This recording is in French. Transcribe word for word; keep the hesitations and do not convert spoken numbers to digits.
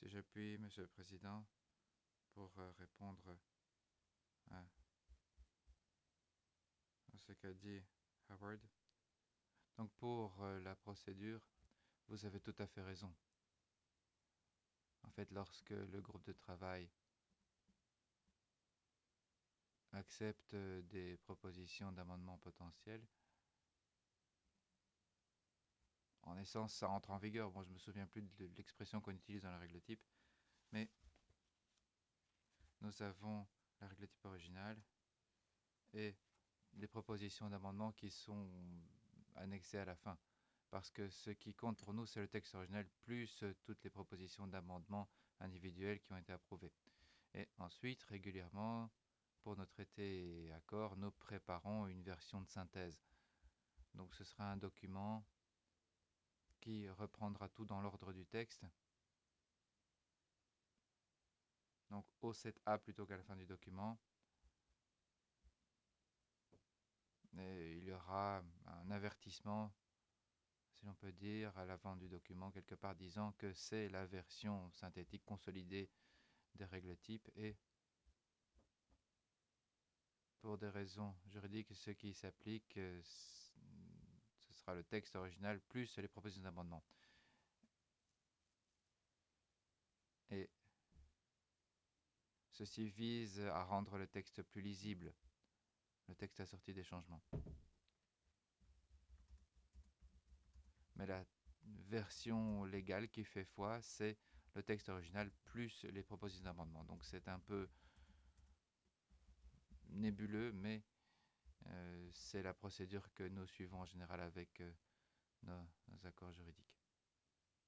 Si je puis, Monsieur le Président, pour euh, répondre à, à ce qu'a dit Howard. Donc pour euh, la procédure, vous avez tout à fait raison. En fait, lorsque le groupe de travail accepte euh, des propositions d'amendement potentielles, en essence, ça entre en vigueur. Bon, je me souviens plus de l'expression qu'on utilise dans la règle type, mais nous avons la règle type originale et les propositions d'amendement qui sont annexées à la fin. Parce que ce qui compte pour nous, c'est le texte original plus euh, toutes les propositions d'amendement individuelles qui ont été approuvées. Et ensuite, régulièrement, pour nos traités et accords, nous préparons une version de synthèse. Donc ce sera un document qui reprendra tout dans l'ordre du texte. Donc au sept A plutôt qu'à la fin du document. Et il y aura un avertissement, si l'on peut dire, à l'avant du document, quelque part disant que c'est la version synthétique consolidée des règles types et pour des raisons juridiques, ce qui s'applique, euh, ce sera le texte original plus les propositions d'amendement. Et ceci vise à rendre le texte plus lisible, le texte assorti des changements. Mais la version légale qui fait foi, c'est le texte original plus les propositions d'amendement. Donc c'est un peu nébuleux, mais euh, c'est la procédure que nous suivons en général avec euh, nos, nos accords juridiques.